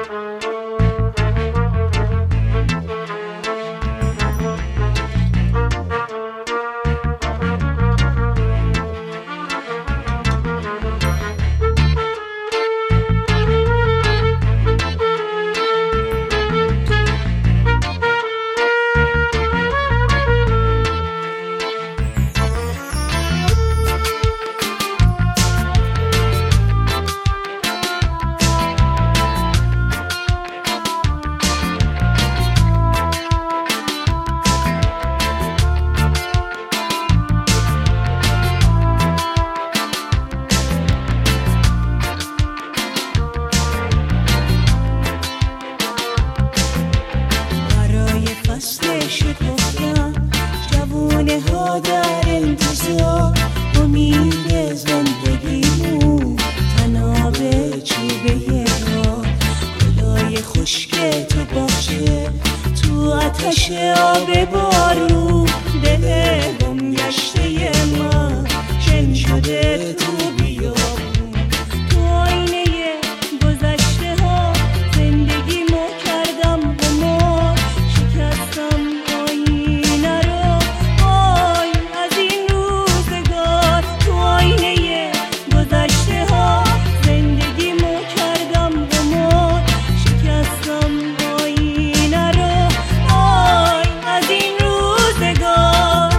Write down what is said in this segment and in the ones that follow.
در انتظار امید زندگیمون تناب چوبه راه گلای خشک تو باشه تو آتش آب بارون دل گم گشته من شن شده تو بیابون تو آینه گذشته ها زندگیمو کردم قمار شکستم آینه رو وای از این روزگار تو آینه گذشته ها زندگیمو کردم قمار شکستم آینه رو وای از این روزگار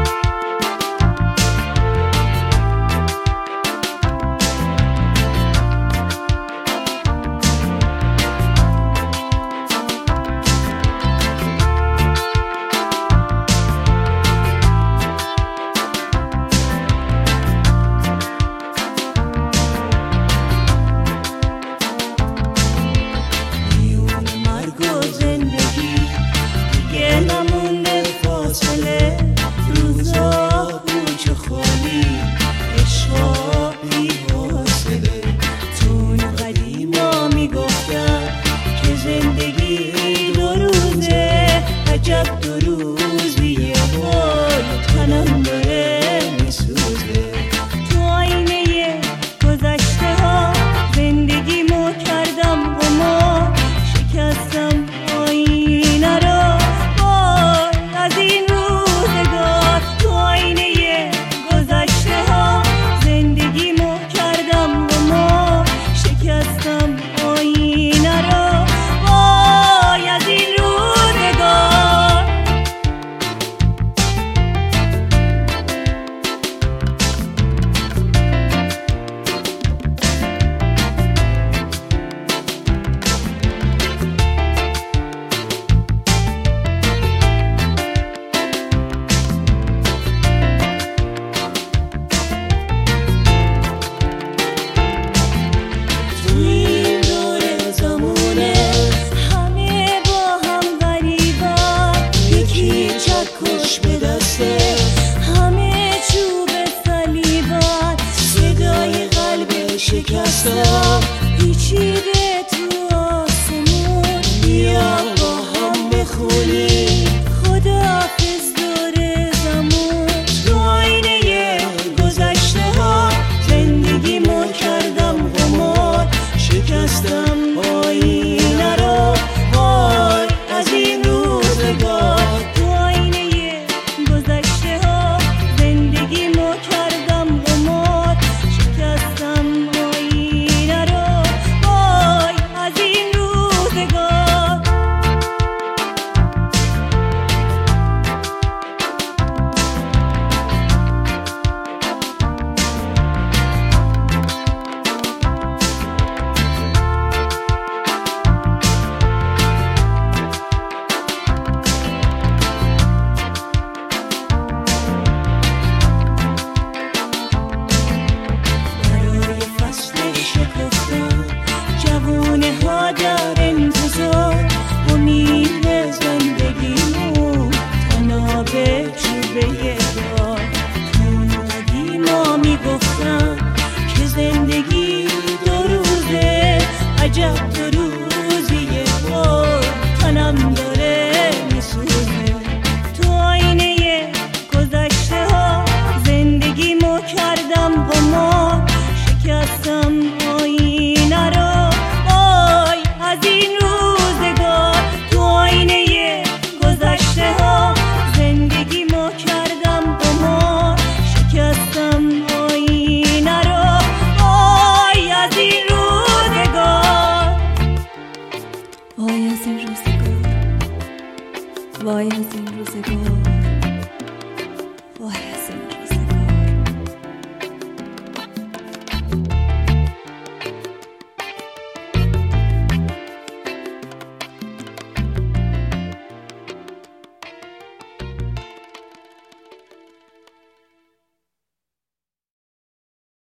شکستم پیچیده تو آسمون بیا با هم بخونیم خداحافظ دور زمان تو آینه گذشته ها زندگیمو کردم قمار شکستم آینه رو وای از این روزگار تو آینه گذشته ها زندگیمو کردم قمار شکستم در انتظار امید زندگیمون تناب چوبه راه تو قدیما میگفتن که زندگی دو روزه عجب دو روزیه وای تنم داره میسوزه تو آینه گذشته ها زندگیمو کردم قمار شکستم آینه رو از این روزگار. وای از این